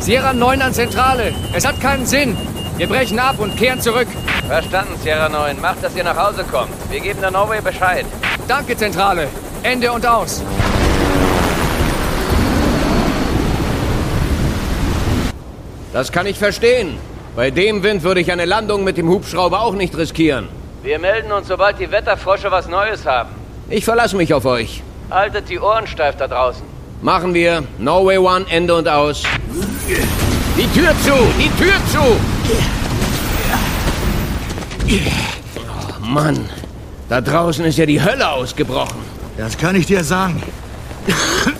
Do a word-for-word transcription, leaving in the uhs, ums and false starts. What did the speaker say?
Sierra neun an Zentrale. Es hat keinen Sinn. Wir brechen ab und kehren zurück. Verstanden, Sierra neun. Macht, dass ihr nach Hause kommt. Wir geben der Norway Bescheid. Danke, Zentrale. Ende und aus. Das kann ich verstehen. Bei dem Wind würde ich eine Landung mit dem Hubschrauber auch nicht riskieren. Wir melden uns, sobald die Wetterfrosche was Neues haben. Ich verlasse mich auf euch. Haltet die Ohren steif da draußen. Machen wir. Norway One, Ende und aus. Die Tür zu! Die Tür zu! Oh Mann, da draußen ist ja die Hölle ausgebrochen. Das kann ich dir sagen.